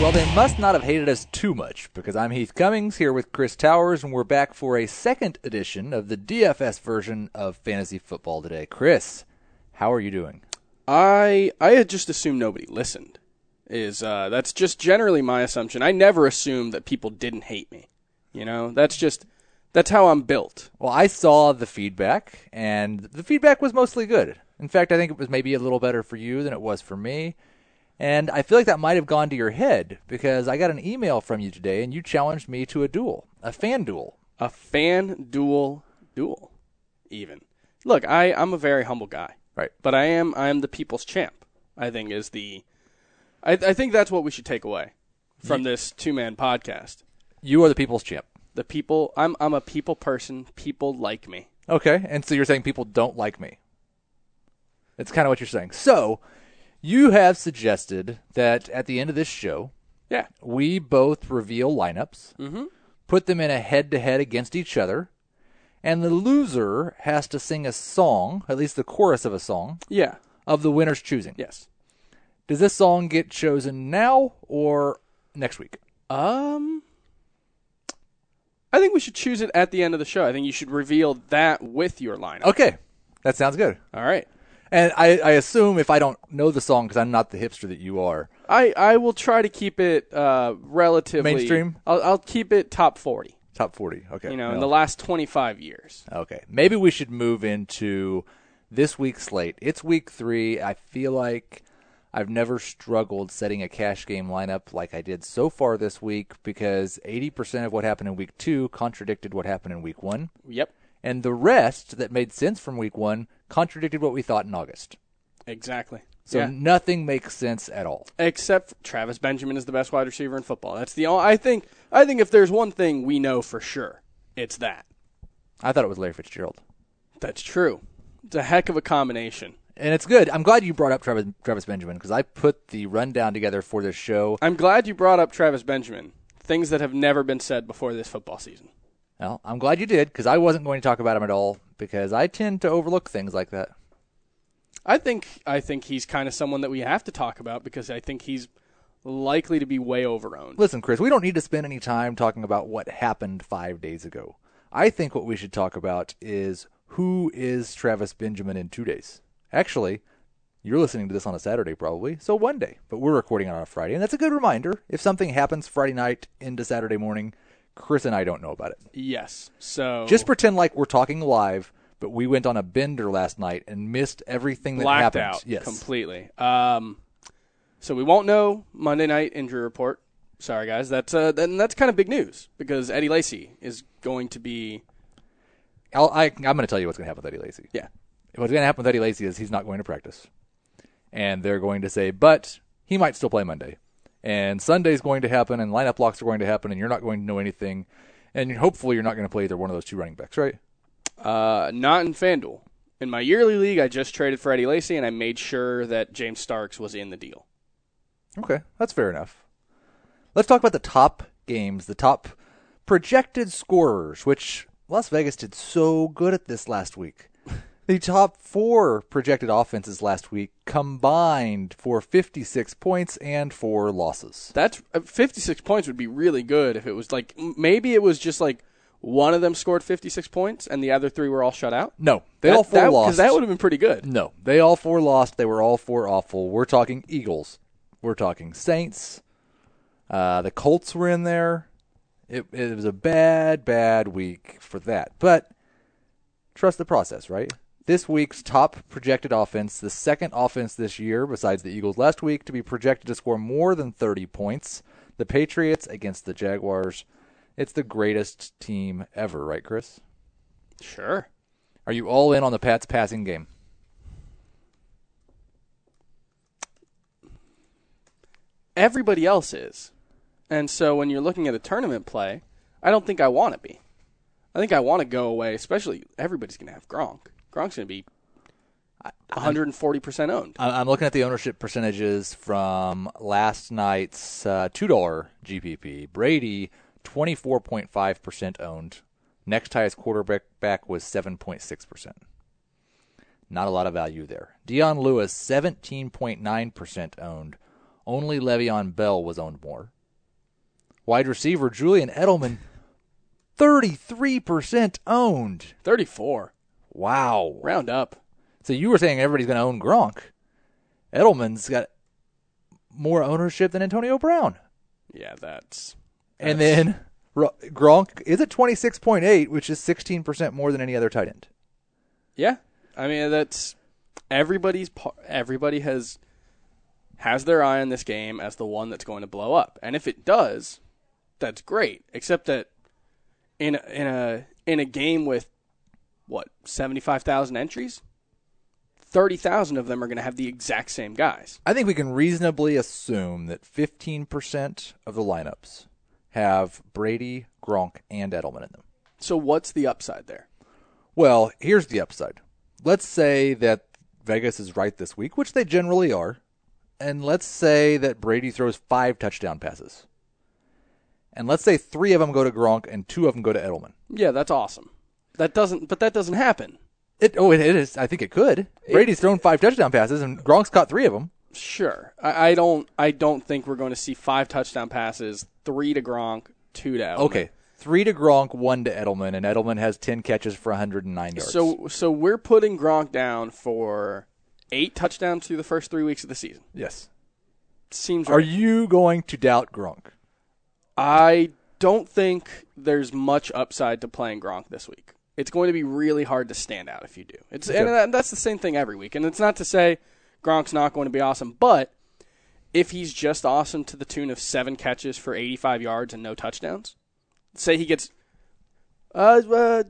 Well, they must not have hated us too much, because I'm Heath Cummings here with Chris Towers, and we're back for a second edition of the DFS version of Fantasy Football Today. Chris, how are you doing? I had just assumed nobody listened. That's just generally my assumption. I never assumed that people didn't hate me. You know, that's how I'm built. Well, I saw the feedback, and the feedback was mostly good. In fact, I think it was maybe a little better for you than it was for me. And I feel like that might have gone to your head, because I got an email from you today, and you challenged me to a duel, a fan duel. A fan duel, even. Look, I'm a very humble guy. Right. But I am the people's champ, I think I think that's what we should take away from this two-man podcast. You are the people's champ. The people, I'm a people person. People like me. Okay, and so you're saying people don't like me. That's kind of what you're saying. So, you have suggested that at the end of this show, we both reveal lineups, put them in a head-to-head against each other, and the loser has to sing a song, at least the chorus of a song, of the winner's choosing. Yes. Does this song get chosen now or next week? I think we should choose it at the end of the show. I think you should reveal that with your lineup. Okay. That sounds good. All right. And I assume if I don't know the song, because I'm not the hipster that you are. I will try to keep it relatively... Mainstream? I'll keep it top 40. Top 40, okay. In the last 25 years. Okay. Maybe we should move into this week's slate. It's week 3. I feel like I've never struggled setting a cash game lineup like I did so far this week, because 80% of what happened in week 2 contradicted what happened in week 1. Yep. And the rest that made sense from week 1 contradicted what we thought in August. Exactly. So nothing makes sense at all. Except Travis Benjamin is the best wide receiver in football. That's the only, I think if there's one thing we know for sure, it's that. I thought it was Larry Fitzgerald. That's true. It's a heck of a combination. And it's good. I'm glad you brought up Travis Benjamin, because I put the rundown together for this show. I'm glad you brought up Travis Benjamin. Things that have never been said before this football season. Well, I'm glad you did, because I wasn't going to talk about him at all, because I tend to overlook things like that. I think he's kind of someone that we have to talk about, because I think he's likely to be way overowned. Listen, Chris, we don't need to spend any time talking about what happened 5 days ago. I think what we should talk about is who is Travis Benjamin in 2 days. Actually, you're listening to this on a Saturday probably, so one day. But we're recording it on a Friday, and that's a good reminder. If something happens Friday night into Saturday morning, Chris and I don't know about it. Yes. So just pretend like we're talking live, but we went on a bender last night and missed everything that happened. Blacked out. Yes. Completely. So we won't know Monday night injury report. Sorry, guys. That's kind of big news, because Eddie Lacy is going to be... I'm going to tell you what's going to happen with Eddie Lacy. Yeah. What's going to happen with Eddie Lacy is he's not going to practice. And they're going to say, but he might still play Monday. And Sunday's going to happen, and lineup locks are going to happen, and you're not going to know anything. And hopefully you're not going to play either one of those two running backs, right? Not in FanDuel. In my yearly league, I just traded for Eddie Lacy, and I made sure that James Starks was in the deal. Okay, that's fair enough. Let's talk about the top games, the top projected scorers, which Las Vegas did so good at this last week. The top 4 projected offenses last week combined for 56 points and 4 losses. That's 56 points would be really good if it was like, maybe it was just like one of them scored 56 points and the other 3 were all shut out. No, all 4 lost. Because that would have been pretty good. No, they all 4 lost. They were all 4 awful. We're talking Eagles. We're talking Saints. The Colts were in there. It was a bad week for that. But trust the process, right? This week's top projected offense, the second offense this year, besides the Eagles last week, to be projected to score more than 30 points. The Patriots against the Jaguars. It's the greatest team ever, right, Chris? Sure. Are you all in on the Pats passing game? Everybody else is. And so when you're looking at a tournament play, I don't think I want to be. I think I want to go away, especially everybody's going to have Gronk. Gronk's going to be 140% owned. I'm looking at the ownership percentages from last night's $2 GPP. Brady, 24.5% owned. Next highest quarterback was 7.6%. Not a lot of value there. Deion Lewis, 17.9% owned. Only Le'Veon Bell was owned more. Wide receiver Julian Edelman, 33% owned. 34. Wow. Round up. So you were saying everybody's going to own Gronk. Edelman's got more ownership than Antonio Brown. Yeah, that's... And then Gronk is at 26.8, which is 16% more than any other tight end. Yeah. I mean, that's... Everybody has their eye on this game as the one that's going to blow up. And if it does, that's great. Except that in a game with, 75,000 entries? 30,000 of them are going to have the exact same guys. I think we can reasonably assume that 15% of the lineups have Brady, Gronk, and Edelman in them. So what's the upside there? Well, here's the upside. Let's say that Vegas is right this week, which they generally are, and let's say that Brady throws 5 touchdown passes. And let's say 3 of them go to Gronk and 2 of them go to Edelman. Yeah, that's awesome. That doesn't happen. It is. I think it could. Brady's thrown 5 touchdown passes, and Gronk's caught 3 of them. Sure. I don't think we're going to see 5 touchdown passes, 3 to Gronk, 2 to Edelman. Okay, 3 to Gronk, 1 to Edelman, and Edelman has 10 catches for 109 yards. So we're putting Gronk down for 8 touchdowns through the first 3 weeks of the season. Yes. Seems Are right. you going to doubt Gronk? I don't think there's much upside to playing Gronk this week. It's going to be really hard to stand out if you do. And that's the same thing every week. And it's not to say Gronk's not going to be awesome, but if he's just awesome to the tune of 7 catches for 85 yards and no touchdowns, say he gets Scott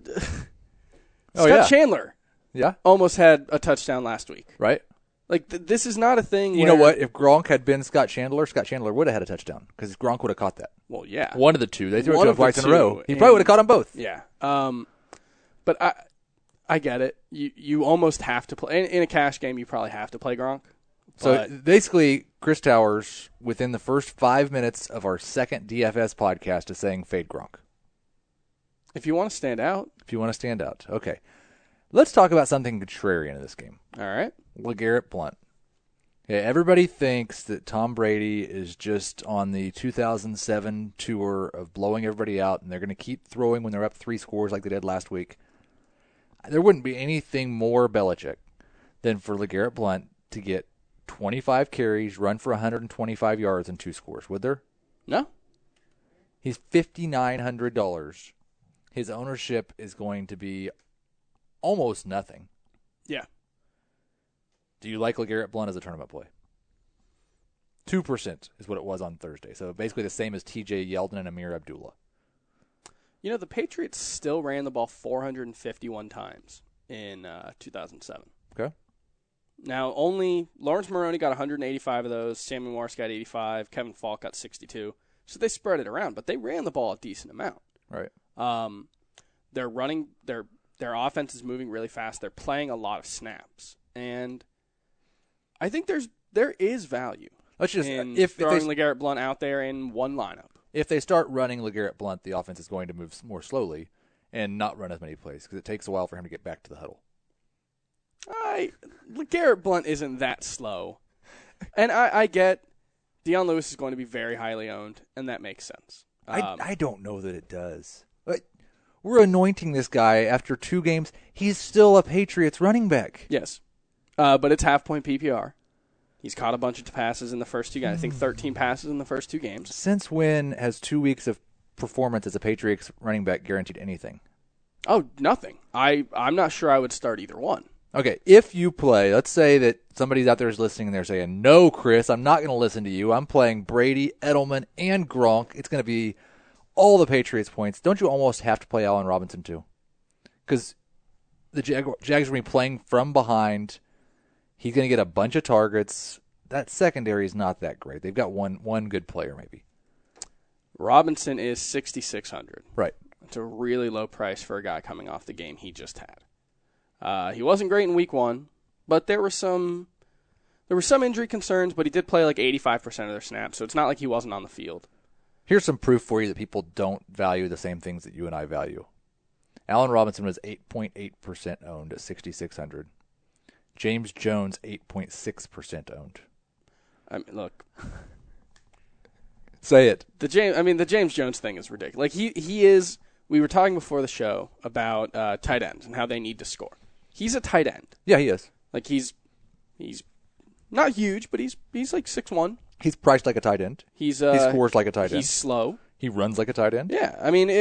Chandler almost had a touchdown last week. Right. Like, this is not a thing You know what? If Gronk had been Scott Chandler would have had a touchdown because Gronk would have caught that. Well, yeah. One of the two. They threw One it to of him twice the in a row. two, He probably would have caught them both. Yeah. But I get it. You almost have to play. In a cash game, you probably have to play Gronk. So basically, Chris Towers, within the first 5 minutes of our second DFS podcast, is saying fade Gronk. If you want to stand out. If you want to stand out. Okay. Let's talk about something contrarian in this game. All right. LeGarrette Blount. Yeah, everybody thinks that Tom Brady is just on the 2007 tour of blowing everybody out, and they're going to keep throwing when they're up 3 scores like they did last week. There wouldn't be anything more Belichick than for LeGarrette Blount to get 25 carries, run for 125 yards, and 2 scores, would there? No. He's $5,900. His ownership is going to be almost nothing. Yeah. Do you like LeGarrette Blount as a tournament play? 2% is what it was on Thursday. So basically the same as TJ Yeldon and Amir Abdullah. You know, the Patriots still ran the ball 451 times in 2007. Okay. Now, only Lawrence Maroney got 185 of those. Sammy Morris got 85. Kevin Falk got 62. So they spread it around, but they ran the ball a decent amount. Right. They're running. Their offense is moving really fast. They're playing a lot of snaps, and I think there is value. Let's just if throwing LeGarrette Blount out there in one lineup. If they start running LeGarrette Blount, the offense is going to move more slowly and not run as many plays because it takes a while for him to get back to the huddle. LeGarrette Blount isn't that slow, and I get Deion Lewis is going to be very highly owned, and that makes sense. I don't know that it does. We're anointing this guy after 2 games. He's still a Patriots running back. Yes, but it's half-point PPR. He's caught a bunch of passes in the first 2 games. I think 13 passes in the first 2 games. Since when has 2 weeks of performance as a Patriots running back guaranteed anything? Oh, nothing. I'm not sure I would start either one. Okay, if you play, let's say that somebody's out there is listening and they're saying, no, Chris, I'm not going to listen to you. I'm playing Brady, Edelman, and Gronk. It's going to be all the Patriots points. Don't you almost have to play Allen Robinson too? Because the Jags are going to be playing from behind. He's going to get a bunch of targets. That secondary is not that great. They've got one good player maybe. Robinson is $6,600. Right. It's a really low price for a guy coming off the game he just had. He wasn't great in week 1, but there were some injury concerns, but he did play like 85% of their snaps, so it's not like he wasn't on the field. Here's some proof for you that people don't value the same things that you and I value. Allen Robinson was 8.8% owned at $6,600. James Jones, 8.6% owned. I mean, look, Say it. The James Jones thing is ridiculous. Like he is. We were talking before the show about tight ends and how they need to score. He's a tight end. Yeah, he is. Like he's not huge, but he's like 6'1". He's priced like a tight end. He scores like a tight end. He's slow. He runs like a tight end. Yeah, I mean,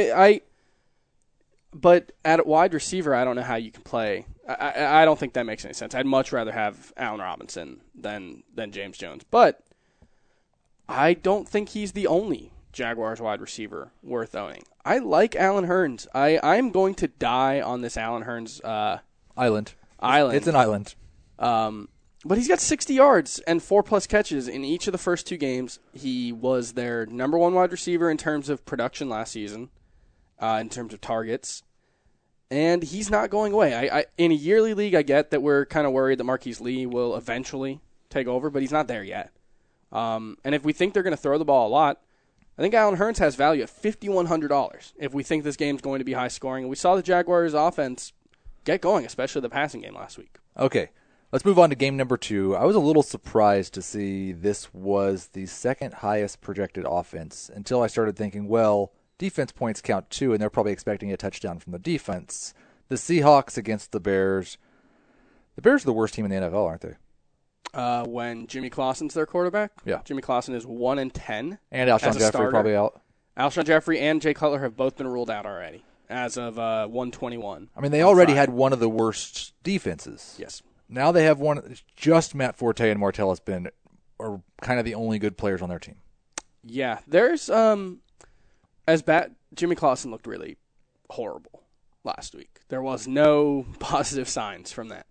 but at wide receiver, I don't know how you can play. I don't think that makes any sense. I'd much rather have Allen Robinson than James Jones. But I don't think he's the only Jaguars wide receiver worth owning. I like Allen Hurns. I'm going to die on this Allen Hurns island. It's an island. But he's got 60 yards and 4+ catches in each of the first 2 games. He was their number 1 wide receiver in terms of production last season, in terms of targets. And he's not going away. In a yearly league, I get that we're kind of worried that Marquise Lee will eventually take over, but he's not there yet. And if we think they're going to throw the ball a lot, I think Allen Hurns has value at $5,100 if we think this game's going to be high scoring. And we saw the Jaguars' offense get going, especially the passing game last week. Okay. Let's move on to game number 2. I was a little surprised to see this was the second highest projected offense until I started thinking, well, defense points count too, and they're probably expecting a touchdown from the defense. The Seahawks against the Bears. The Bears are the worst team in the NFL, aren't they? When Jimmy Clausen's their quarterback? Yeah. Jimmy Clausen is 1-10. And Alshon Jeffrey probably out. Alshon Jeffrey and Jay Cutler have both been ruled out already as of 121. I mean, they already had one of the worst defenses. Yes. Now they have one. Just Matt Forte and Martellus Bennett are kind of the only good players on their team. Yeah, there's as bad. Jimmy Clausen looked really horrible last week. There was no positive signs from that.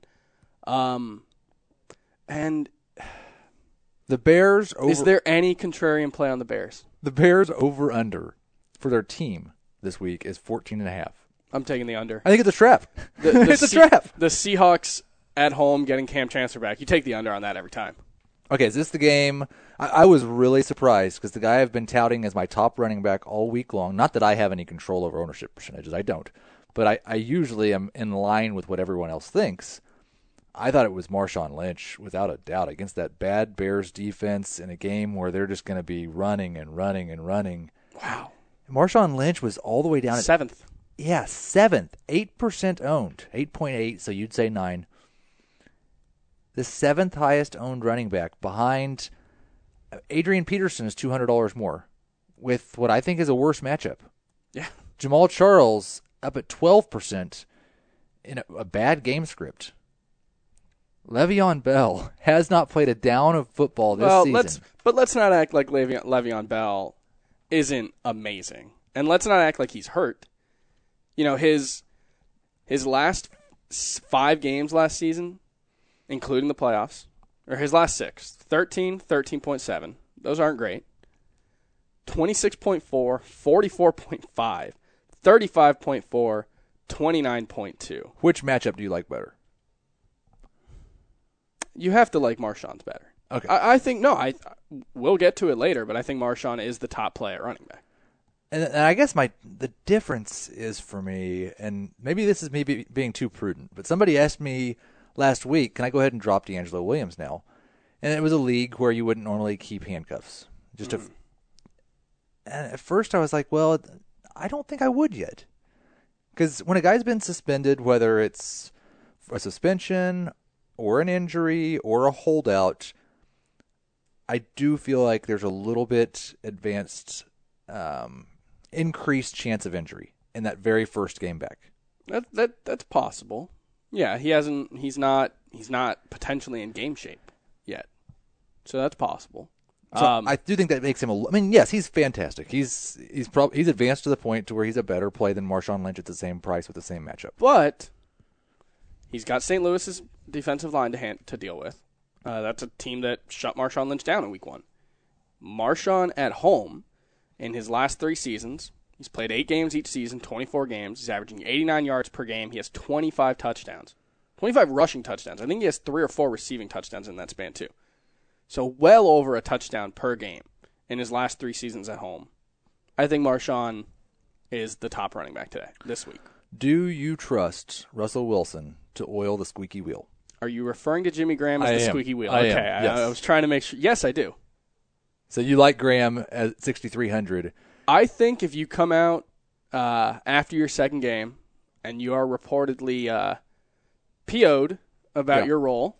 And the Bears. Is there any contrarian play on the Bears? The Bears over under for their team this week is 14.5. I'm taking the under. I think it's a trap. It's a trap. The Seahawks at home getting Cam Chancellor back. You take the under on that every time. Okay, is this the game? I was really surprised because the guy I've been touting as my top running back all week long, not that I have any control over ownership percentages, I don't, but I usually am in line with what everyone else thinks. I thought it was Marshawn Lynch, without a doubt, against that bad Bears defense in a game where they're just going to be running and running and running. Wow. Marshawn Lynch was all the way down at 7th. Yeah, 7th. 8% owned. 8.8, so you'd say 9. The 7th highest owned running back behind Adrian Peterson is $200 more with what I think is a worse matchup. Yeah. Jamal Charles up at 12% in a bad game script. Le'Veon Bell has not played a down of football this season. Let's not act like Le'Veon Bell isn't amazing. And let's not act like he's hurt. You know, his last 5 games last season, including the playoffs, or his last 6, 13, 13.7. Those aren't great. 26.4, 44.5, 35.4, 29.2. Which matchup do you like better? You have to like Marshawn's better. Okay. I think, we'll get to it later, but I think Marshawn is the top play at running back. And I guess the difference is for me, and maybe this is me being too prudent, but somebody asked me last week, can I go ahead and drop D'Angelo Williams now? And it was a league where you wouldn't normally keep handcuffs. And at first I was like, well, I don't think I would yet. Because when a guy's been suspended, whether it's a suspension or an injury or a holdout, I do feel like there's a little bit advanced increased chance of injury in that very first game back. That's possible. Yeah, he's not potentially in game shape yet. So that's possible. So I do think that makes him yes, he's fantastic. He's advanced to the point to where he's a better play than Marshawn Lynch at the same price with the same matchup. But he's got St. Louis's defensive line to deal with. That's a team that shut Marshawn Lynch down in week 1. Marshawn at home in his last 3 seasons, he's played 8 games each season, 24 games. He's averaging 89 yards per game. He has 25 touchdowns, 25 rushing touchdowns. I think he has 3 or 4 receiving touchdowns in that span too. So well over a touchdown per game in his last 3 seasons at home. I think Marshawn is the top running back today, this week. Do you trust Russell Wilson to oil the squeaky wheel? Are you referring to Jimmy Graham as the squeaky wheel? I okay, am. Yes. I was trying to make sure. Yes, I do. So you like Graham at 6,300. I think if you come out after your second game and you are reportedly PO'd about your role,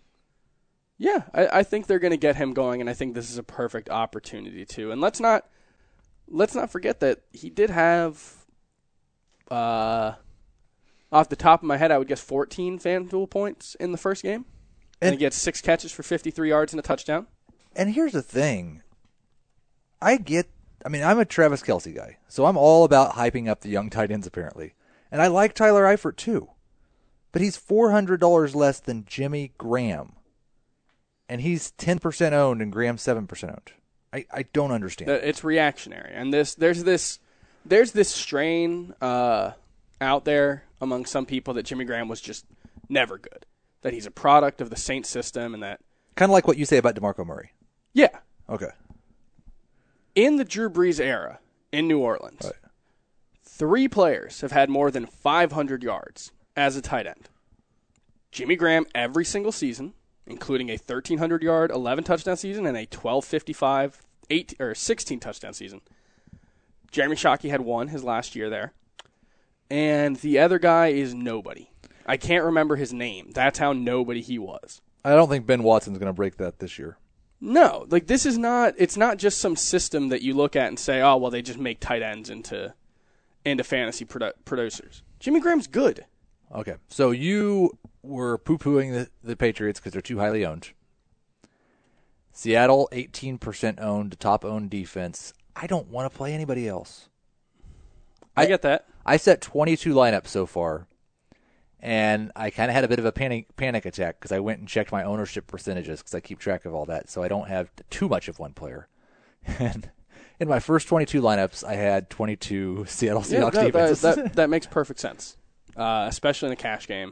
I think they're going to get him going, and I think this is a perfect opportunity to. And let's not forget that he did have, off the top of my head, I would guess 14 FanDuel points in the first game. And he gets 6 catches for 53 yards and a touchdown. And here's the thing. I'm a Travis Kelce guy, so I'm all about hyping up the young tight ends, apparently. And I like Tyler Eifert, too. But he's $400 less than Jimmy Graham. And he's 10% owned and Graham's 7% owned. I don't understand. It's reactionary. And there's this strain out there among some people that Jimmy Graham was just never good. That he's a product of the Saints system and that... Kind of like what you say about DeMarco Murray. Yeah. Okay. In the Drew Brees era in New Orleans, right. 3 players have had more than 500 yards as a tight end. Jimmy Graham every single season, including a 1,300-yard, 11-touchdown season and a 12-55, 16-touchdown season. Jeremy Shockey had 1 his last year there. And the other guy is nobody. I can't remember his name. That's how nobody he was. I don't think Ben Watson's going to break that this year. No, this is not. It's not just some system that you look at and say, "Oh, well, they just make tight ends into fantasy producers." Jimmy Graham's good. Okay, so you were poo-pooing the Patriots because they're too highly owned. Seattle, 18% owned, top-owned defense. I don't want to play anybody else. I get that. I set 22 lineups so far, and I kind of had a bit of a panic attack because I went and checked my ownership percentages because I keep track of all that, so I don't have too much of one player. And in my first 22 lineups, I had 22 Seattle Seahawks defenses. That makes perfect sense, especially in a cash game.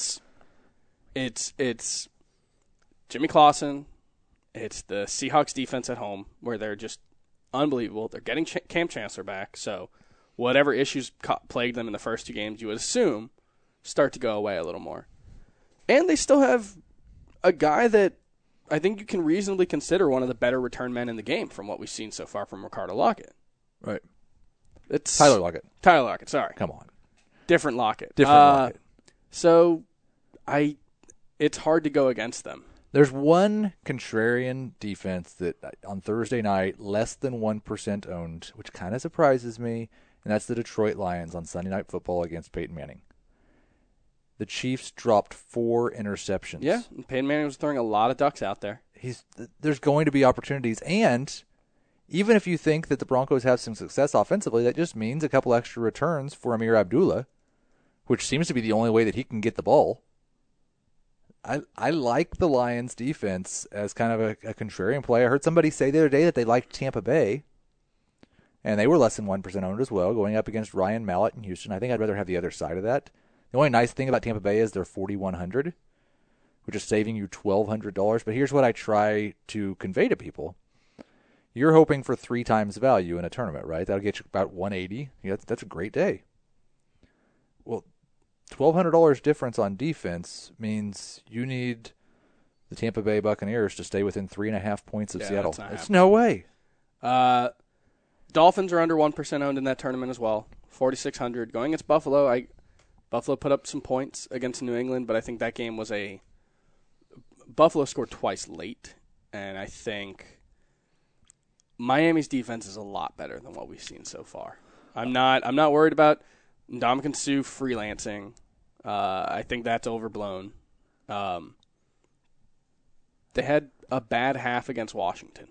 It's Jimmy Clausen. It's the Seahawks defense at home where they're just unbelievable. They're getting Cam Chancellor back, so whatever issues plagued them in the first 2 games, you would assume start to go away a little more. And they still have a guy that I think you can reasonably consider one of the better return men in the game from what we've seen so far from Ricardo Lockett. Right. It's Tyler Lockett. Tyler Lockett, sorry. Come on. Different Lockett. Lockett. So it's hard to go against them. There's one contrarian defense that on Thursday night, less than 1% owned, which kind of surprises me, and that's the Detroit Lions on Sunday Night Football against Peyton Manning. The Chiefs dropped 4 interceptions. Yeah, and Peyton Manning was throwing a lot of ducks out there. There's going to be opportunities, and even if you think that the Broncos have some success offensively, that just means a couple extra returns for Amir Abdullah, which seems to be the only way that he can get the ball. I like the Lions defense as kind of a contrarian play. I heard somebody say the other day that they liked Tampa Bay, and they were less than 1% owned as well, going up against Ryan Mallett in Houston. I think I'd rather have the other side of that. The only nice thing about Tampa Bay is they're 4,100, which is saving you $1,200. But here's what I try to convey to people. You're hoping for 3 times value in a tournament, right? That'll get you about 180. Yeah, that's a great day. Well, $1,200 difference on defense means you need the Tampa Bay Buccaneers to stay within 3.5 points of Seattle. It's no way. Dolphins are under 1% owned in that tournament as well. 4,600 going against Buffalo. Buffalo put up some points against New England, but I think that game was Buffalo scored twice late, and I think Miami's defense is a lot better than what we've seen so far. I'm not worried about Ndamukong Suh freelancing. I think that's overblown. They had a bad half against Washington.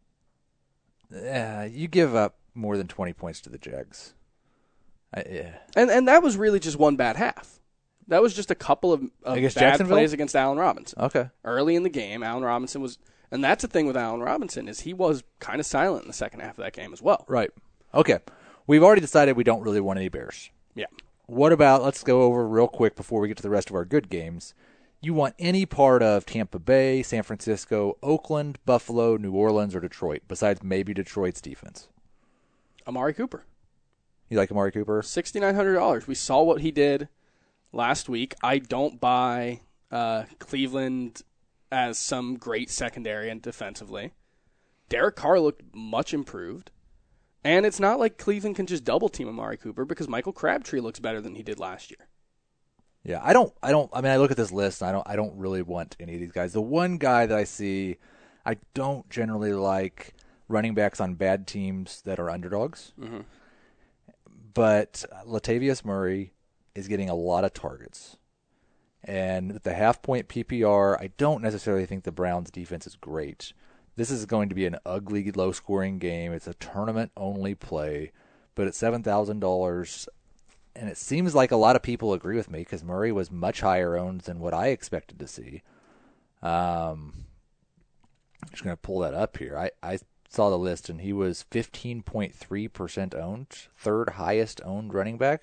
You give up more than 20 points to the Jags. Yeah. And that was really just one bad half. That was just a couple of bad plays against Allen Robinson. Okay. Early in the game, Allen Robinson was, and that's the thing with Allen Robinson is he was kind of silent in the second half of that game as well. Right. Okay. We've already decided we don't really want any Bears. Yeah. What about, let's go over real quick before we get to the rest of our good games. You want any part of Tampa Bay, San Francisco, Oakland, Buffalo, New Orleans, or Detroit, besides maybe Detroit's defense? Amari Cooper. You like Amari Cooper? $6,900. We saw what he did last week. I don't buy Cleveland as some great secondary and defensively. Derek Carr looked much improved. And it's not like Cleveland can just double team Amari Cooper because Michael Crabtree looks better than he did last year. Yeah, I look at this list and I don't really want any of these guys. The one guy that I see, I don't generally like running backs on bad teams that are underdogs. Mm-hmm. But Latavius Murray is getting a lot of targets. And with the half-point PPR, I don't necessarily think the Browns' defense is great. This is going to be an ugly, low-scoring game. It's a tournament-only play. But at $7,000, and it seems like a lot of people agree with me because Murray was much higher owned than what I expected to see. I'm just going to pull that up here. I saw the list, and he was 15.3% owned, third highest owned running back.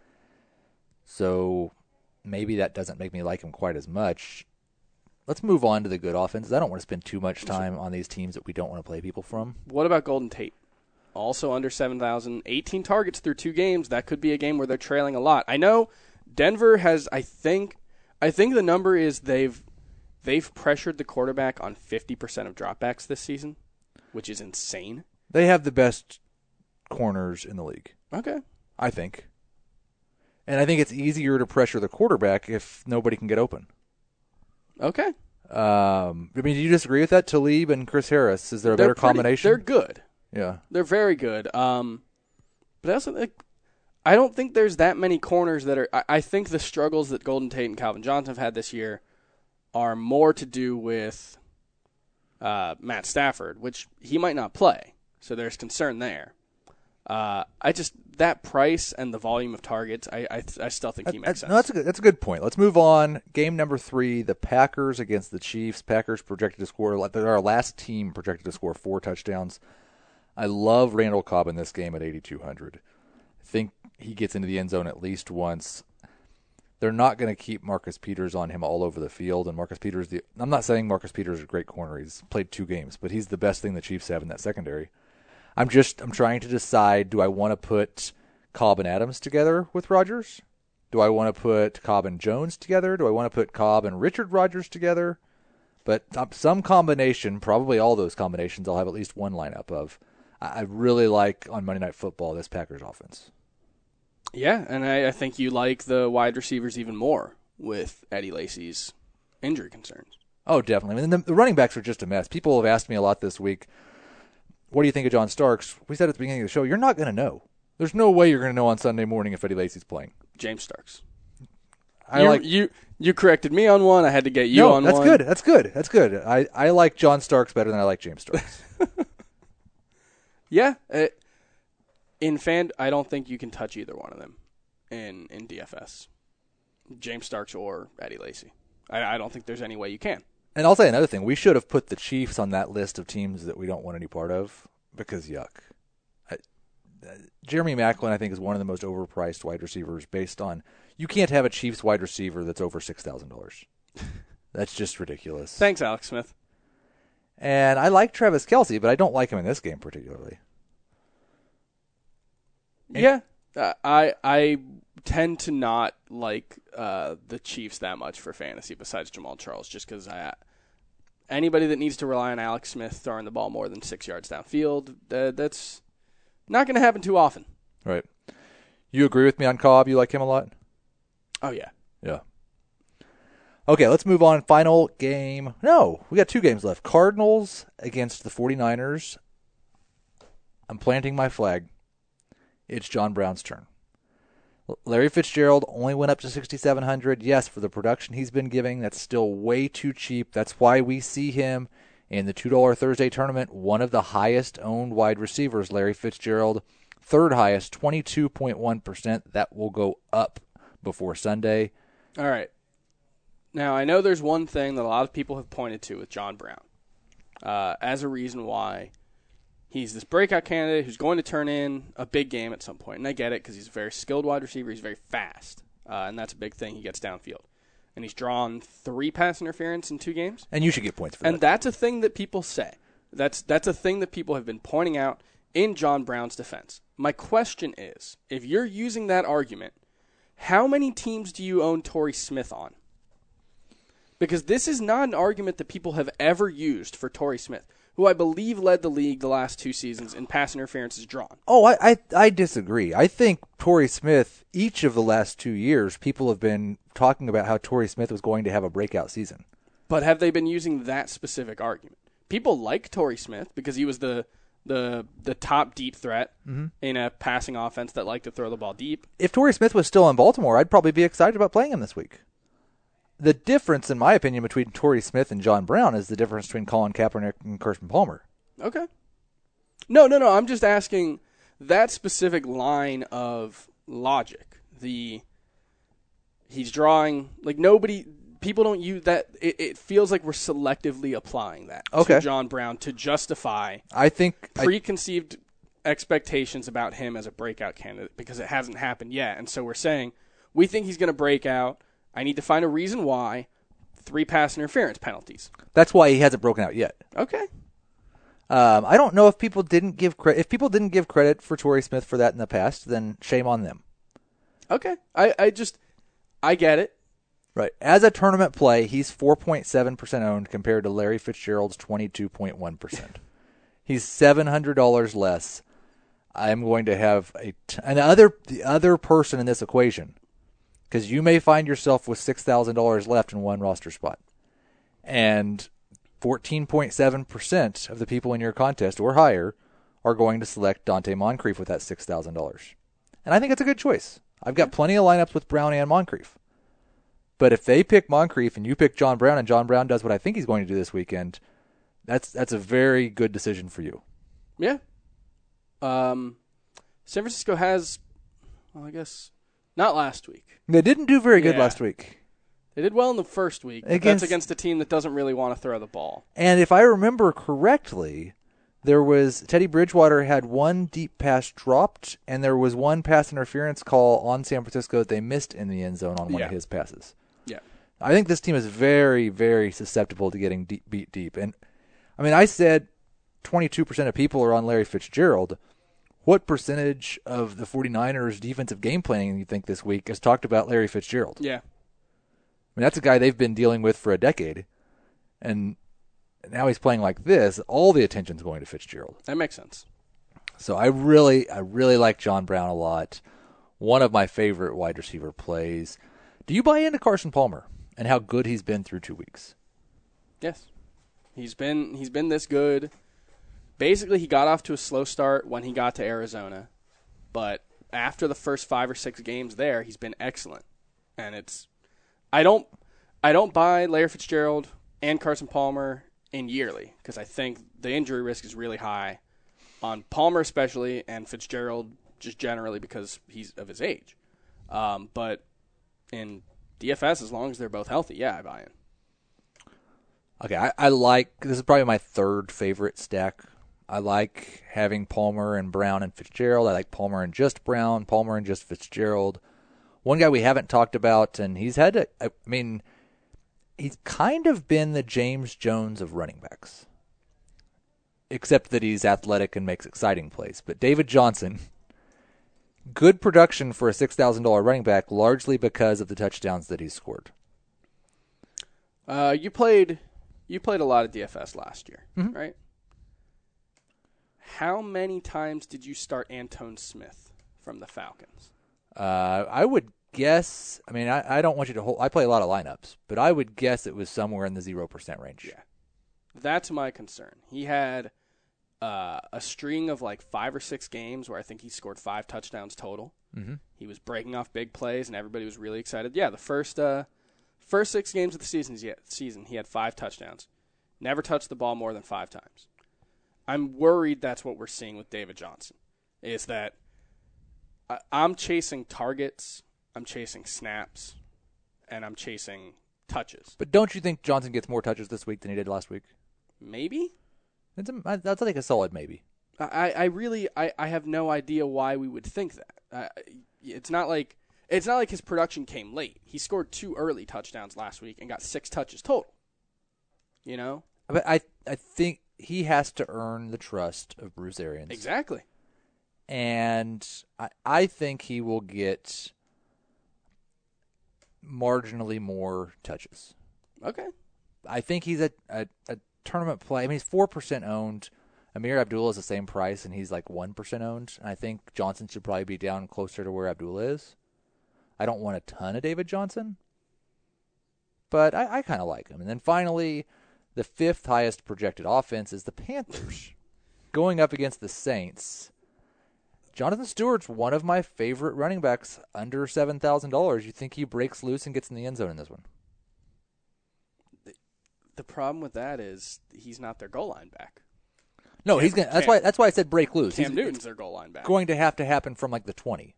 So maybe that doesn't make me like him quite as much. Let's move on to the good offenses. I don't want to spend too much time on these teams that we don't want to play people from. What about Golden Tate? Also under 7,000, 18 targets through 2 games. That could be a game where they're trailing a lot. I know Denver has, I think the number is they've pressured the quarterback on 50% of dropbacks this season, which is insane. They have the best corners in the league. Okay. I think. And I think it's easier to pressure the quarterback if nobody can get open. Okay. I mean, do you disagree with that? Talib and Chris Harris, is there a better combination? They're good. Yeah. They're very good. But also, I don't think there's that many corners that are. I think the struggles that Golden Tate and Calvin Johnson have had this year are more to do with Matt Stafford, which he might not play. So there's concern there. That price and the volume of targets, I still think he makes sense. No, that's a good point. Let's move on. Game number 3, the Packers against the Chiefs. Packers projected to score. They're our last team projected to score 4 touchdowns. I love Randall Cobb in this game at 8,200. I think he gets into the end zone at least once. They're not going to keep Marcus Peters on him all over the field. And Marcus Peters, I'm not saying Marcus Peters is a great corner. He's played 2 games, but he's the best thing the Chiefs have in that secondary. I'm trying to decide, do I want to put Cobb and Adams together with Rodgers? Do I want to put Cobb and Jones together? Do I want to put Cobb and Richard Rodgers together? But some combination, probably all those combinations, I'll have at least one lineup of. I really like, on Monday Night Football, this Packers offense. Yeah, and I think you like the wide receivers even more with Eddie Lacy's injury concerns. Oh, definitely. I mean, the running backs are just a mess. People have asked me a lot this week, what do you think of John Starks? We said at the beginning of the show, you're not going to know. There's no way you're going to know on Sunday morning if Eddie Lacy's playing. James Starks. You corrected me on one. I had to get you on one. That's good. I like John Starks better than I like James Starks. Yeah. I don't think you can touch either one of them in DFS. James Starks or Eddie Lacy. I don't think there's any way you can. And I'll say another thing. We should have put the Chiefs on that list of teams that we don't want any part of because, yuck. Jeremy Maclin, I think, is one of the most overpriced wide receivers based on you can't have a Chiefs wide receiver that's over $6,000. That's just ridiculous. Thanks, Alex Smith. And I like Travis Kelce, but I don't like him in this game particularly. Yeah. I tend to not like the Chiefs that much for fantasy besides Jamal Charles just because anybody that needs to rely on Alex Smith throwing the ball more than 6 yards downfield, that's not going to happen too often. Right. You agree with me on Cobb? You like him a lot? Oh, yeah. Yeah. Okay, let's move on. Final game. No, we got 2 games left. Cardinals against the 49ers. I'm planting my flag. It's John Brown's turn. Larry Fitzgerald only went up to 6,700. Yes, for the production he's been giving, that's still way too cheap. That's why we see him in the $2 Thursday tournament, one of the highest owned wide receivers, Larry Fitzgerald, third highest, 22.1%. That will go up before Sunday. All right. Now, I know there's one thing that a lot of people have pointed to with John Brown as a reason why he's this breakout candidate who's going to turn in a big game at some point. And I get it because he's a very skilled wide receiver. He's very fast, and that's a big thing. He gets downfield. And he's drawn 3 pass interference in 2 games. And you should get points for that. And that's a thing that people say. That's a thing that people have been pointing out in John Brown's defense. My question is, if you're using that argument, how many teams do you own Torrey Smith on? Because this is not an argument that people have ever used for Torrey Smith. who I believe led the league the last 2 seasons in pass interferences drawn. Oh, I disagree. I think Torrey Smith, each of the last 2 years, people have been talking about how Torrey Smith was going to have a breakout season. But have they been using that specific argument? People like Torrey Smith because he was the top deep threat in a passing offense that liked to throw the ball deep. If Torrey Smith was still in Baltimore, I'd probably be excited about playing him this week. The difference, in my opinion, between Torrey Smith and John Brown is the difference between Colin Kaepernick and Carson Palmer. Okay. No. I'm just asking that specific line of logic. He's drawing, like, people don't use that. It feels like we're selectively applying that to John Brown to justify preconceived expectations about him as a breakout candidate because it hasn't happened yet. And so we're saying, we think he's going to break out. I need to find a reason why. 3 pass interference penalties. That's why he hasn't broken out yet. Okay. I don't know if people didn't give credit. If people didn't give credit for Torrey Smith for that in the past, then shame on them. Okay. I get it. Right. As a tournament play, he's 4.7% owned compared to Larry Fitzgerald's 22.1%. He's $700 less. I'm going to have the other person in this equation, because you may find yourself with $6,000 left in one roster spot. And 14.7% of the people in your contest or higher are going to select Dante Moncrief with that $6,000. And I think it's a good choice. I've got plenty of lineups with Brown and Moncrief. But if they pick Moncrief and you pick John Brown and John Brown does what I think he's going to do this weekend, that's a very good decision for you. Yeah. San Francisco has, I guess, not last week. They didn't do very good last week. They did well in the first week. That's against a team that doesn't really want to throw the ball. And if I remember correctly, Teddy Bridgewater had one deep pass dropped, and there was one pass interference call on San Francisco that they missed in the end zone on one of his passes. Yeah. I think this team is very, very susceptible to getting beat deep. And I mean, I said 22% of people are on Larry Fitzgerald. What percentage of the 49ers defensive game planning you think this week has talked about Larry Fitzgerald? Yeah. I mean, that's a guy they've been dealing with for a decade. And now he's playing like this. All the attention's going to Fitzgerald. That makes sense. So I really like John Brown a lot. One of my favorite wide receiver plays. Do you buy into Carson Palmer and how good he's been through 2 weeks? Yes. He's been this good. Basically, he got off to a slow start when he got to Arizona, but after the first 5 or 6 games there, he's been excellent. And I don't buy Larry Fitzgerald and Carson Palmer in yearly because I think the injury risk is really high on Palmer especially and Fitzgerald just generally because he's of his age. But in DFS, as long as they're both healthy, I buy in. Okay, I like, this is probably my third favorite stack. I like having Palmer and Brown and Fitzgerald. I like Palmer and just Brown, Palmer and just Fitzgerald. One guy we haven't talked about, and he's kind of been the James Jones of running backs, except that he's athletic and makes exciting plays. But David Johnson, good production for a $6,000 running back, largely because of the touchdowns that he's scored. You played a lot of DFS last year, right? How many times did you start Antone Smith from the Falcons? I would guess, I don't want you to hold, I play a lot of lineups, but I would guess it was somewhere in the 0% range. Yeah. That's my concern. He had a string of like 5 or 6 games where I think he scored 5 touchdowns total. Mm-hmm. He was breaking off big plays, and everybody was really excited. Yeah, the first 6 games of the season, he had 5 touchdowns. Never touched the ball more than 5 times. I'm worried that's what we're seeing with David Johnson, is that I'm chasing targets, I'm chasing snaps, and I'm chasing touches. But don't you think Johnson gets more touches this week than he did last week? Maybe. That's like a solid maybe. I have no idea why we would think that. It's not like his production came late. He scored 2 early touchdowns last week and got 6 touches total. You know? But I think he has to earn the trust of Bruce Arians. Exactly. And I think he will get marginally more touches. Okay. I think he's a tournament play. I mean, he's 4% owned. Amir Abdullah is the same price, and he's like 1% owned. And I think Johnson should probably be down closer to where Abdullah is. I don't want a ton of David Johnson, but I kind of like him. And then finally, the 5th highest projected offense is the Panthers going up against the Saints. Jonathan Stewart's one of my favorite running backs under $7,000. You think he breaks loose and gets in the end zone in this one? The problem with that is he's not their goal line back. No, he's gonna. That's why I said break loose. Cam Newton's their goal line back. Going to have to happen from like the 20.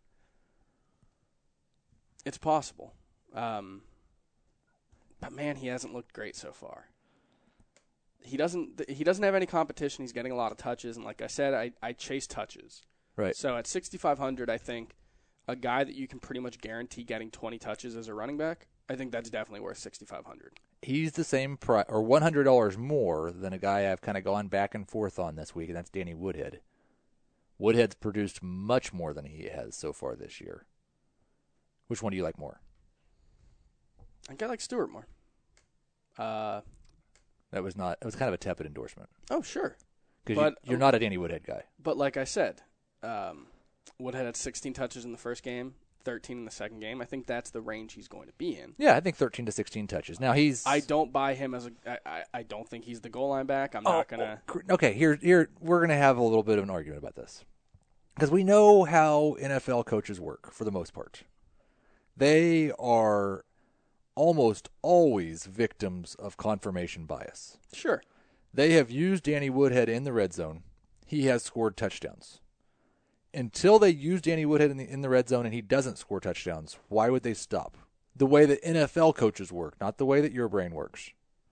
It's possible, but man, he hasn't looked great so far. He doesn't have any competition. He's getting a lot of touches, and like I said, I chase touches. Right. So at 6,500, I think a guy that you can pretty much guarantee getting 20 touches as a running back, I think that's definitely worth 6,500. He's the same price, or $100 more than a guy I've kind of gone back and forth on this week, and that's Danny Woodhead. Woodhead's produced much more than he has so far this year. Which one do you like more? I think I like Stewart more. It was kind of a tepid endorsement. Oh, sure. Because you're not a Danny Woodhead guy. But like I said, Woodhead had 16 touches in the first game, 13 in the second game. I think that's the range he's going to be in. Yeah, I think 13 to 16 touches. Now I don't buy him as I don't think he's the goal line back. I'm not gonna. Okay, here we're gonna have a little bit of an argument about this because we know how NFL coaches work for the most part. They are almost always victims of confirmation bias. Sure. They have used Danny Woodhead in the red zone. He has scored touchdowns. Until they use Danny Woodhead in the red zone and he doesn't score touchdowns, why would they stop? The way that NFL coaches work, not the way that your brain works.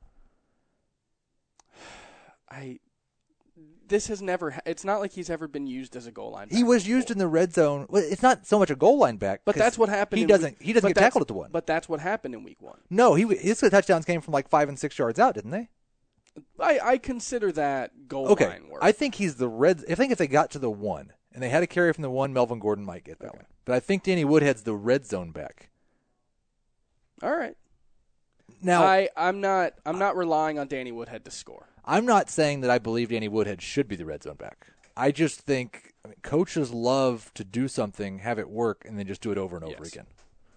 This has never. It's not like he's ever been used as a goal line back. He was used in the red zone. Well, it's not so much a goal line back, but that's what happened. He doesn't get tackled at the 1. But that's what happened in week 1. No, his touchdowns came from like 5 and 6 yards out, didn't they? I consider that goal line work. I think he's the red. I think if they got to the 1 and they had a carry from the 1, Melvin Gordon might get that one. But I think Danny Woodhead's the red zone back. All right. Now I'm not relying on Danny Woodhead to score. I'm not saying that I believe Danny Woodhead should be the red zone back. I just think coaches love to do something, have it work, and then just do it over and over again.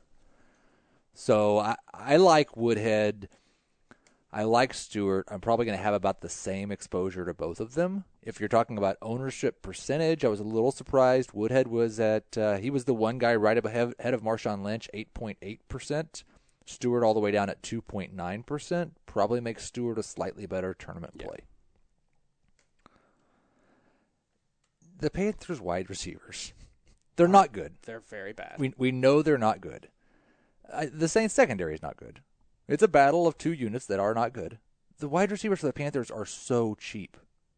So I like Woodhead. I like Stewart. I'm probably going to have about the same exposure to both of them. If you're talking about ownership percentage, I was a little surprised. Woodhead was he was the one guy right up ahead of Marshawn Lynch, 8.8%. Stewart all the way down at 2.9%. Probably makes Stewart a slightly better tournament play. The Panthers wide receivers, they're not good. They're very bad. We know they're not good. The Saints secondary is not good. It's a battle of two units that are not good. The wide receivers for the Panthers are so cheap.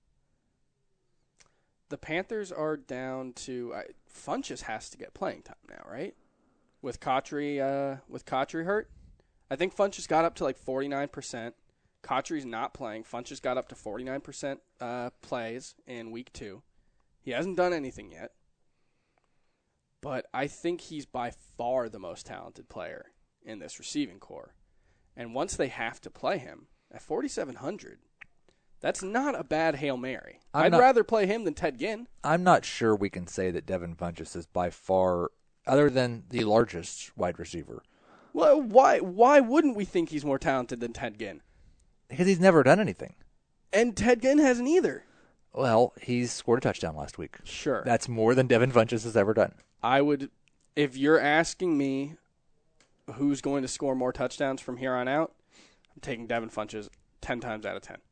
The Panthers are down to Funchess has to get playing time now, right? With Cotchery hurt, I think Funchess got up to like 49%. Cotchery's not playing. Funchess got up to 49% plays in week 2. He hasn't done anything yet, but I think he's by far the most talented player in this receiving corps. And once they have to play him at 4,700, that's not a bad Hail Mary. I'd rather play him than Ted Ginn. I'm not sure we can say that Devin Funchess is by far, other than the largest wide receiver. Well, why wouldn't we think he's more talented than Ted Ginn? Because he's never done anything. And Ted Ginn hasn't either. Well, he's scored a touchdown last week. Sure. That's more than Devin Funchess has ever done. I would, if you're asking me who's going to score more touchdowns from here on out, I'm taking Devin Funchess 10 times out of 10.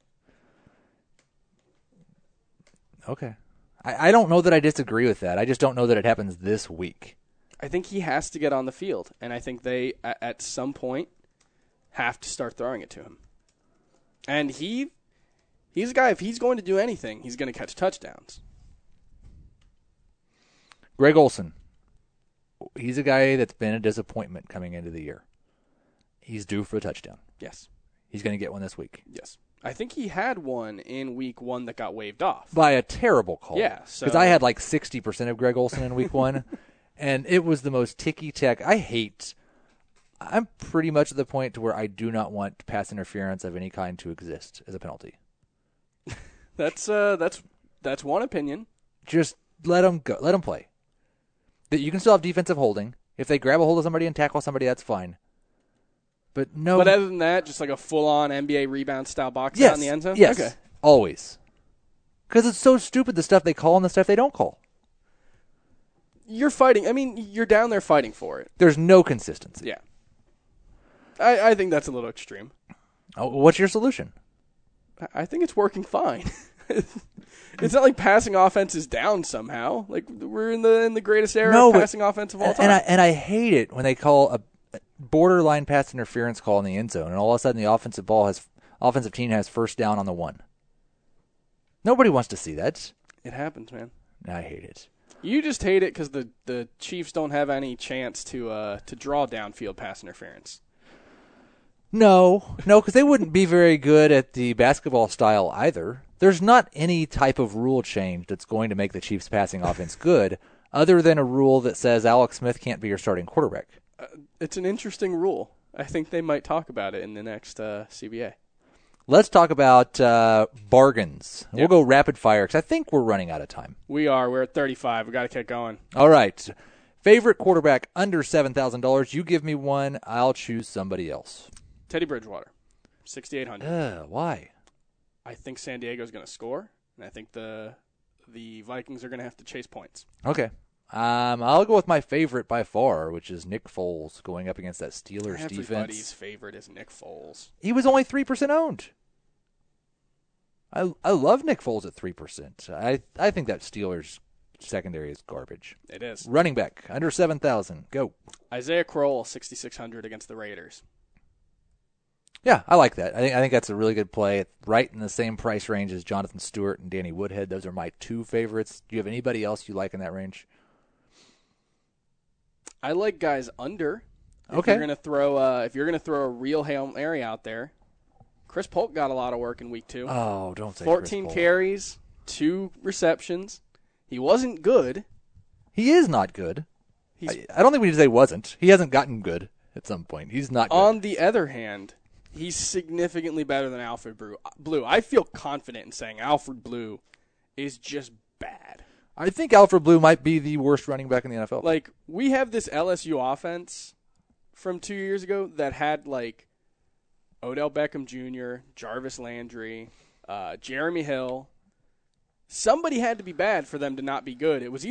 Okay. I don't know that I disagree with that. I just don't know that it happens this week. I think he has to get on the field, and I think they, at some point, have to start throwing it to him. And he's a guy, if he's going to do anything, he's going to catch touchdowns. Greg Olsen. He's a guy that's been a disappointment coming into the year. He's due for a touchdown. Yes. He's going to get one this week. Yes. I think he had one in week 1 that got waved off. By a terrible call. Yeah. Because I had like 60% of Greg Olsen in week 1, and it was the most ticky-tack. I'm pretty much at the point to where I do not want pass interference of any kind to exist as a penalty. That's one opinion. Just let them go. Let them play. That you can still have defensive holding. If they grab a hold of somebody and tackle somebody, that's fine. But no. But other than that, just like a full-on NBA rebound style box yes, out in the end zone. Yes, okay. Always. Because it's so stupid the stuff they call and the stuff they don't call. You're fighting. I mean, you're down there fighting for it. There's no consistency. Yeah. I think that's a little extreme. Oh, what's your solution? I think it's working fine. It's not like passing offense is down somehow. Like we're in the greatest era of passing offense of all time. And I hate it when they call a borderline pass interference call in the end zone, and all of a sudden the offensive team has first down on the 1. Nobody wants to see that. It happens, man. I hate it. You just hate it because the Chiefs don't have any chance to draw downfield pass interference. No, because they wouldn't be very good at the basketball style either. There's not any type of rule change that's going to make the Chiefs' passing offense good, other than a rule that says Alex Smith can't be your starting quarterback. It's an interesting rule. I think they might talk about it in the next CBA. Let's talk about bargains. Yep. We'll go rapid fire because I think we're running out of time. We are. We're at 35. We got to keep going. All right. Favorite quarterback under $7,000. You give me one. I'll choose somebody else. Teddy Bridgewater, 6,800. Why? I think San Diego's going to score, and I think the Vikings are going to have to chase points. Okay. I'll go with my favorite by far, which is Nick Foles going up against that Steelers defense. Everybody's favorite is Nick Foles. He was only 3% owned. I love Nick Foles at 3%. I think that Steelers secondary is garbage. It is. Running back under 7,000. Go. Isaiah Crowell, 6,600 against the Raiders. Yeah, I like that. I think that's a really good play. It's right in the same price range as Jonathan Stewart and Danny Woodhead. Those are my two favorites. Do you have anybody else you like in that range? I like guys under. Okay. If you're gonna throw a real Hail Mary out there, Chris Polk got a lot of work in week 2. Oh, don't say 14 Chris Polk. carries, 2 receptions. He wasn't good. He is not good. I don't think we need to say wasn't. He hasn't gotten good at some point. He's not good. On the other hand, he's significantly better than Alfred Blue. I feel confident in saying Alfred Blue is just bad. I think Alfred Blue might be the worst running back in the NFL. Like, we have this LSU offense from 2 years ago that had, like, Odell Beckham Jr., Jarvis Landry, Jeremy Hill. Somebody had to be bad for them to not be good. It was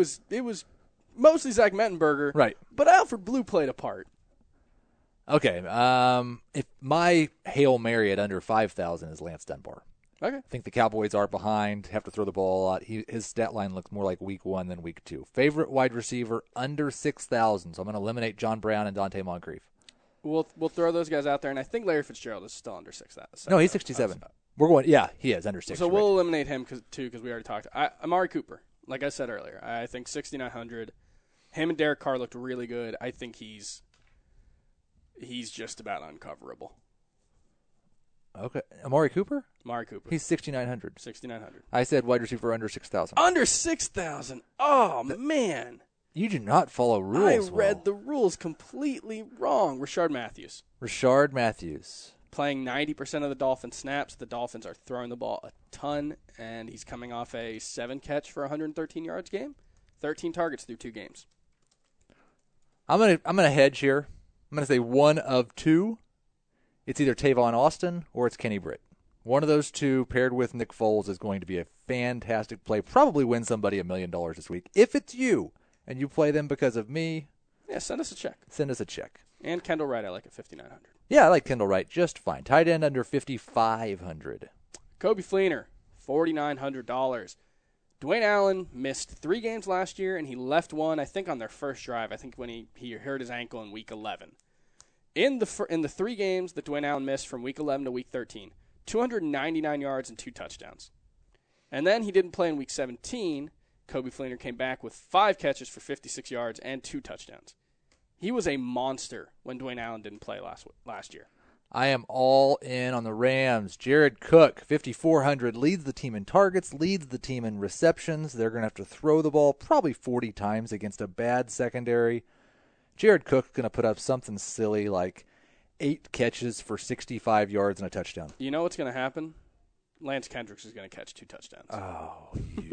mostly Zach Mettenberger. Right. But Alfred Blue played a part. Okay. If my Hail Mary at under 5,000 is Lance Dunbar. Okay. I think the Cowboys are behind, have to throw the ball a lot. His stat line looks more like week 1 than week 2. Favorite wide receiver under 6,000. So I'm going to eliminate John Brown and Dante Moncrief. We'll throw those guys out there, and I think Larry Fitzgerald is still under 6,000. No, he's 67. We're going. Yeah, he is under 6. So we'll eliminate him too because we already talked. Amari Cooper, like I said earlier, I think 6,900. Him and Derek Carr looked really good. I think he's just about uncoverable. Okay, Amari Cooper. Amari Cooper. He's 6,900. 6,900. I said wide receiver under 6,000. Under 6,000. Oh man. You do not follow rules. I read the rules completely wrong. Rashard Matthews. Playing 90% of the Dolphins snaps. The Dolphins are throwing the ball a ton, and he's coming off a 7-catch for 113 yards game. 13 targets through 2 games. I'm gonna hedge here. I'm gonna say one of two. It's either Tavon Austin or it's Kenny Britt. One of those two paired with Nick Foles is going to be a fantastic play. Probably win somebody $1 million this week. If it's you and you play them because of me, yeah, send us a check. And Kendall Wright, I like at 5,900. Yeah, I like Kendall Wright just fine. Tight end under 5,500. Kobe Fleener, $4,900. Dwayne Allen missed 3 games last year, and he left one, I think, on their first drive. I think when he hurt his ankle in Week 11. In the 3 games that Dwayne Allen missed from Week 11 to Week 13, 299 yards and 2 touchdowns. And then he didn't play in Week 17. Kobe Fleener came back with 5 catches for 56 yards and 2 touchdowns. He was a monster when Dwayne Allen didn't play last year. I am all in on the Rams. Jared Cook, 5,400, leads the team in targets, leads the team in receptions. They're going to have to throw the ball probably 40 times against a bad secondary. Jared Cook's going to put up something silly like 8 catches for 65 yards and a touchdown. You know what's going to happen? Lance Kendricks is going to catch 2 touchdowns. Oh,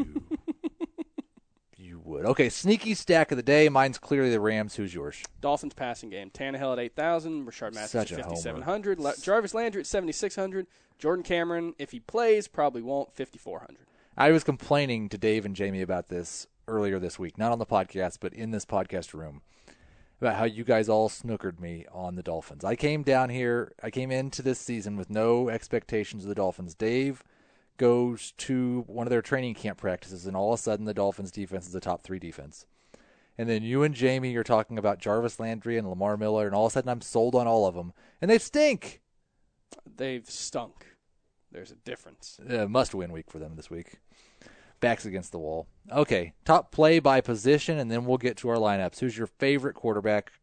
you would. Okay, sneaky stack of the day. Mine's clearly the Rams. Who's yours? Dolphins passing game. Tannehill at 8,000. Rashard Matthews Such at a homer. 5,700. Jarvis Landry at 7,600. Jordan Cameron, if he plays, probably won't, 5,400. I was complaining to Dave and Jamie about this earlier this week, not on the podcast, but in this podcast room, about how you guys all snookered me on the Dolphins. I came into this season with no expectations of the Dolphins. Dave goes to one of their training camp practices, and all of a sudden the Dolphins defense is a top 3 defense. And then you and Jamie are talking about Jarvis Landry and Lamar Miller, and all of a sudden I'm sold on all of them. And they stink. They've stunk. There's a difference. Must-win week for them this week. Backs against the wall. Okay, top play by position, and then we'll get to our lineups. Who's your favorite quarterback?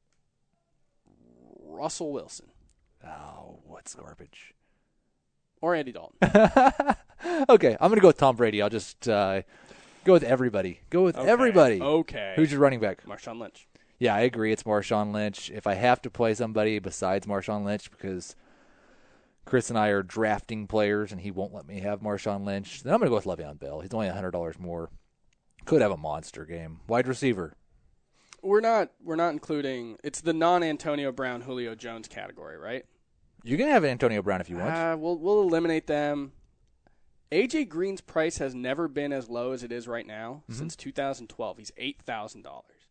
Russell Wilson. Oh, what's garbage? Or Andy Dalton. Okay, I'm going to go with Tom Brady. I'll just go with everybody. Everybody. Okay. Who's your running back? Marshawn Lynch. Yeah, I agree. It's Marshawn Lynch. If I have to play somebody besides Marshawn Lynch because Chris and I are drafting players and he won't let me have Marshawn Lynch, then I'm going to go with Le'Veon Bell. He's only $100 more. Could have a monster game. Wide receiver. We're not including, it's the non-Antonio Brown, Julio Jones category, right? You can have Antonio Brown if you want. We'll eliminate them. A.J. Green's price has never been as low as it is right now since 2012. He's $8,000.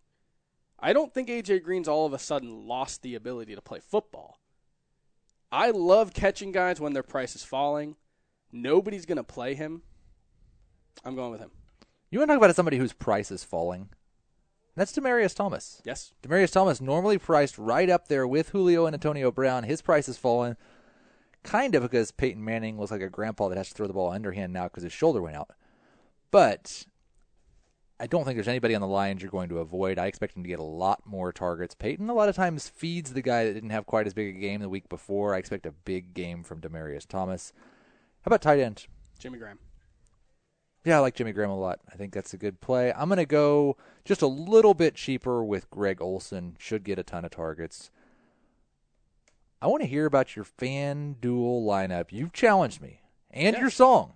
I don't think A.J. Green's all of a sudden lost the ability to play football. I love catching guys when their price is falling. Nobody's going to play him. I'm going with him. You want to talk about somebody whose price is falling? That's Demaryius Thomas. Yes. Demaryius Thomas, normally priced right up there with Julio and Antonio Brown. His price has fallen kind of because Peyton Manning looks like a grandpa that has to throw the ball underhand now because his shoulder went out. But I don't think there's anybody on the Lions you're going to avoid. I expect him to get a lot more targets. Peyton a lot of times feeds the guy that didn't have quite as big a game the week before. I expect a big game from Demaryius Thomas. How about tight end? Jimmy Graham. Yeah, I like Jimmy Graham a lot. I think that's a good play. I'm going to go just a little bit cheaper with Greg Olsen. Should get a ton of targets. I want to hear about your FanDuel lineup. You've challenged me. And your song.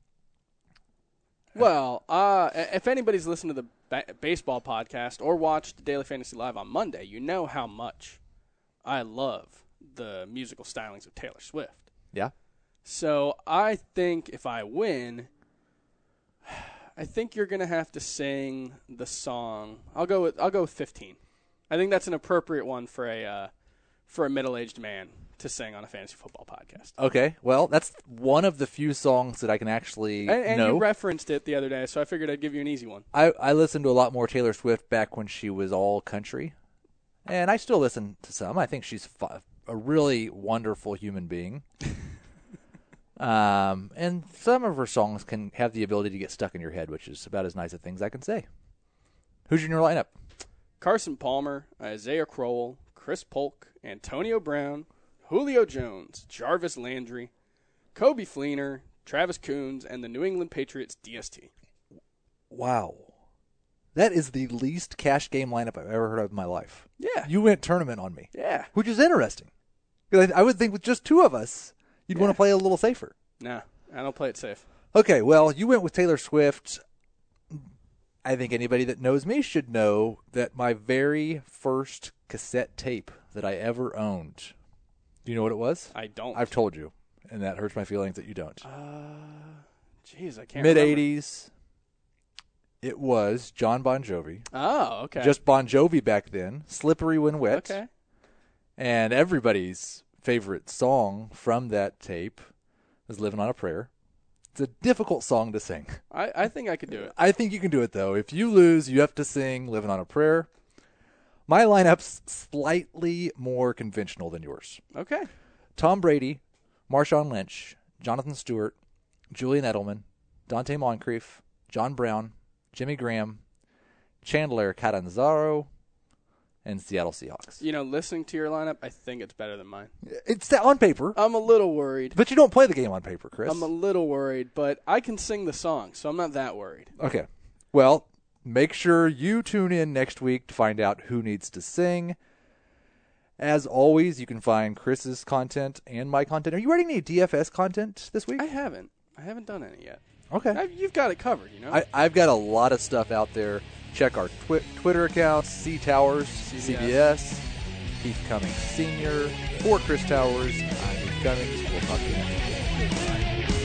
Well, if anybody's listened to the baseball podcast or watched Daily Fantasy Live on Monday, you know how much I love the musical stylings of Taylor Swift. Yeah. So I think if I win, I think you're going to have to sing the song. I'll go with 15. I think that's an appropriate one for a middle-aged man to sing on a fantasy football podcast. Okay. Well, that's one of the few songs that I can actually and know. You referenced it the other day, so I figured I'd give you an easy one. I listened to a lot more Taylor Swift back when she was all country, and I still listen to some. I think she's a really wonderful human being. And some of her songs can have the ability to get stuck in your head, which is about as nice a thing as I can say. Who's in your lineup? Carson Palmer, Isaiah Crowell, Chris Polk, Antonio Brown, Julio Jones, Jarvis Landry, Coby Fleener, Travis Coons, and the New England Patriots DST. Wow. That is the least cash game lineup I've ever heard of in my life. Yeah. You went tournament on me. Yeah. Which is interesting. Because I would think with just two of us, you'd want to play a little safer. Nah, I don't play it safe. Okay, well, you went with Taylor Swift. I think anybody that knows me should know that my very first cassette tape that I ever owned, do you know what it was? I don't. I've told you, and that hurts my feelings that you don't. Jeez, I can't remember. Mid-'80s, it was John Bon Jovi. Oh, okay. Just Bon Jovi back then, Slippery When Wet. Okay. And everybody's favorite song from that tape was Living on a Prayer. It's a difficult song to sing. I think I could do it. I think you can do it, though. If you lose, you have to sing Living on a Prayer. My lineup's slightly more conventional than yours. Okay. Tom Brady, Marshawn Lynch, Jonathan Stewart, Julian Edelman, Dante Moncrief, John Brown, Jimmy Graham, Chandler Catanzaro, and Seattle Seahawks. You know, listening to your lineup, I think it's better than mine. It's on paper. I'm a little worried. But you don't play the game on paper, Chris. I'm a little worried, but I can sing the song, so I'm not that worried. Okay. Well, make sure you tune in next week to find out who needs to sing. As always, you can find Chris's content and my content. Are you writing any DFS content this week? I haven't. I haven't done any yet. Okay. You've got it covered, you know? I've got a lot of stuff out there. Check our Twitter accounts, C Towers, CBS, Keith Cummings Sr., for Chris Towers, I'm Keith Cummings. We'll talk to you next week.